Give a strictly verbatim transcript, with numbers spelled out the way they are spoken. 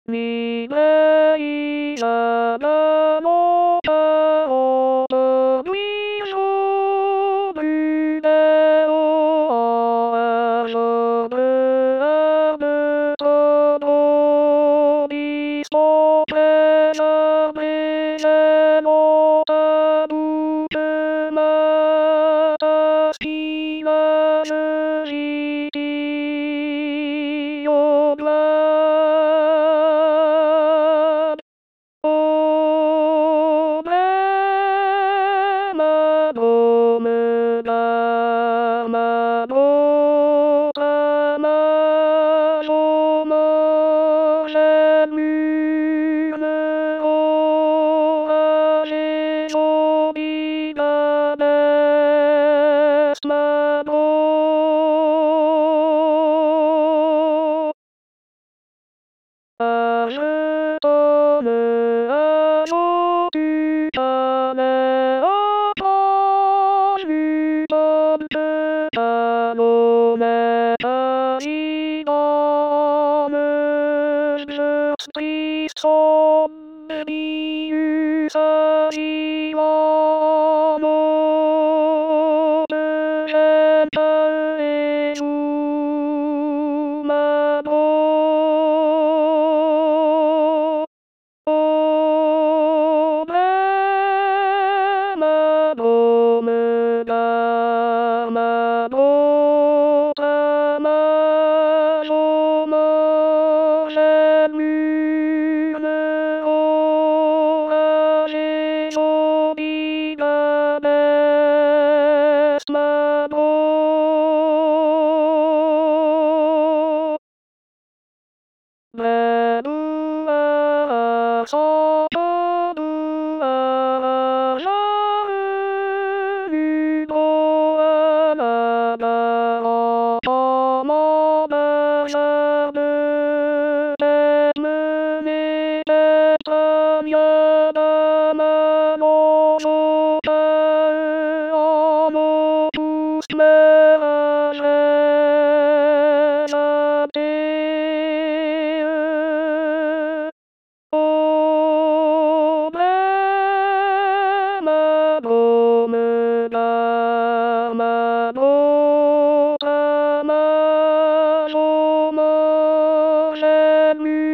未来者的诺我的对手对的我是的的的你所见的美人我的不知么的喜乐是一地有缘。Oh, ma do me la ma do ta ma do ma la mu le o a le o mi la mes ma do. Je donne un jour tu t'allais entendre, je donne que ta honnête idole. Je suis sombre, tu s'agit en mode gentle et joue ma do. Oh, ma do me la ma do ta ma do ma la mu le o a le o mi la mes ma do. Le do a so do a la lu do a la la o mo ma la de me ne te mieux de ma no no te o mo tous me la la te. Oh, ma do me la ma do ta ma do ma la mu